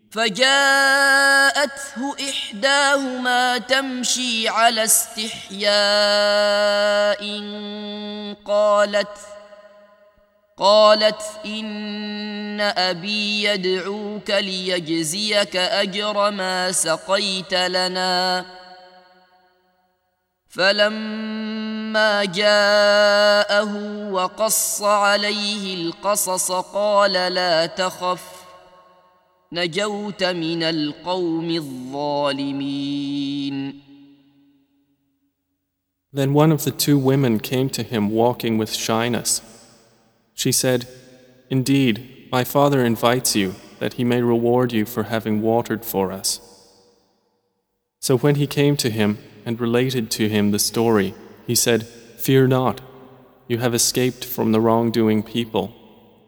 فجاءته إحداهما تمشي على استحياء قالت إن أبي يدعوك ليجزيك أجر ما سقيت لنا. فلما جاءه وقص عليه القصص قال لا تخف نجوت من القوم الظالمين. Then one of the two women came to him walking with shyness. She said, "Indeed, my father invites you that he may reward you for having watered for us." So when he came to him and related to him the story, he said, "Fear not, you have escaped from the wrongdoing people."